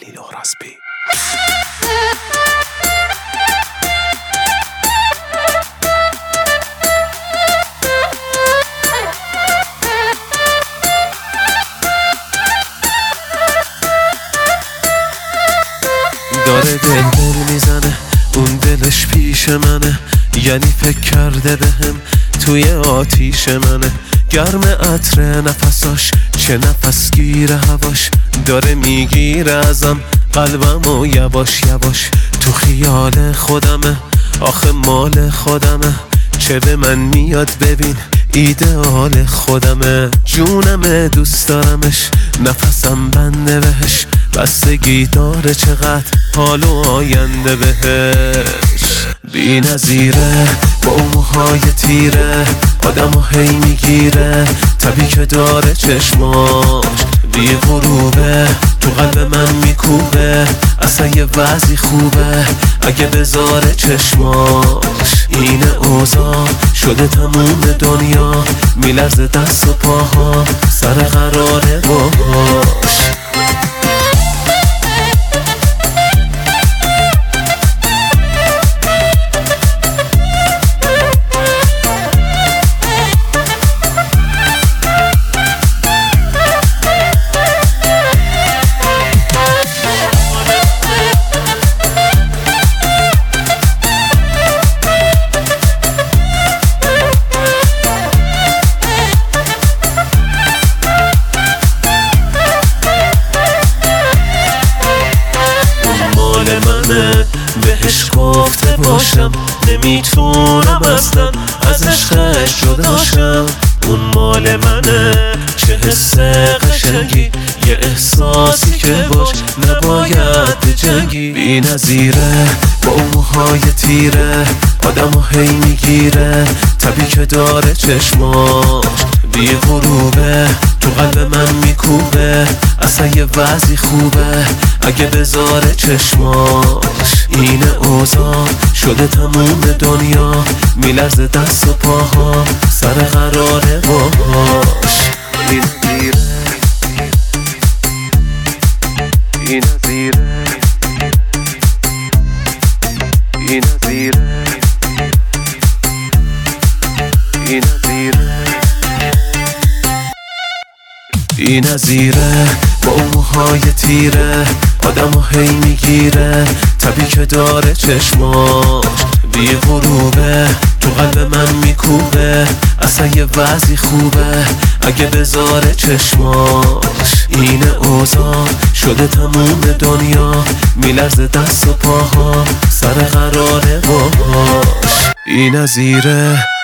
خلیل اورازبی. داره دل میزنه، اون دلش پیش منه، یعنی فکر کرده بهم توی آتیش منه. گرم عطر نفساش، چه نفس گیره هواش، داره میگیره ازم قلبم و یواش یواش. تو خیال خودمه، آخه مال خودمه، چه به من میاد ببین ایدئال خودمه. جونمه دوست دارمش، نفسم بنده بهش، بستگی داره چقدر حال و آینده بهش. بی نظیره با اون موهای تیره، آدمو هی میگیره، تبی که داره چشماش بی غروبه، تو قلب من میکوبه، اصلا یه وضعی خوبه اگه بذاره چشماش. این اوضاع شده تموم دنیا، میلرزه دست و پاها سر قراره باش. بهش گفته باشم نمیتونم اصلا از عشقش جداشم. اون مال منه، چه حس قشنگی، یه احساسی که باش نباید بجنگی. بی نظیره با اون موهای تیره، آدمو هی میگیره، تبی که داره چشماش بی غروبه، تو قلب من میکوبه، اصلا یه وضعی خوبه اگه بذاره چشماش. این اوضاع شده تموم دنیا، میلرزه دست و پاها سر قراره باش. این نظیره، این نظیره، این نظیره، این نظیره، این نظیره با اون موهای تیره، آدمو هی میگیره، تبی که داره چشماش بی غروبه، تو قلب من میکوبه، اصلا یه وضعی خوبه اگه بذاره چشماش. این اوضاع شده تموم دنیا، میلرزه دست و پاها سر قراره باش. این نظیره.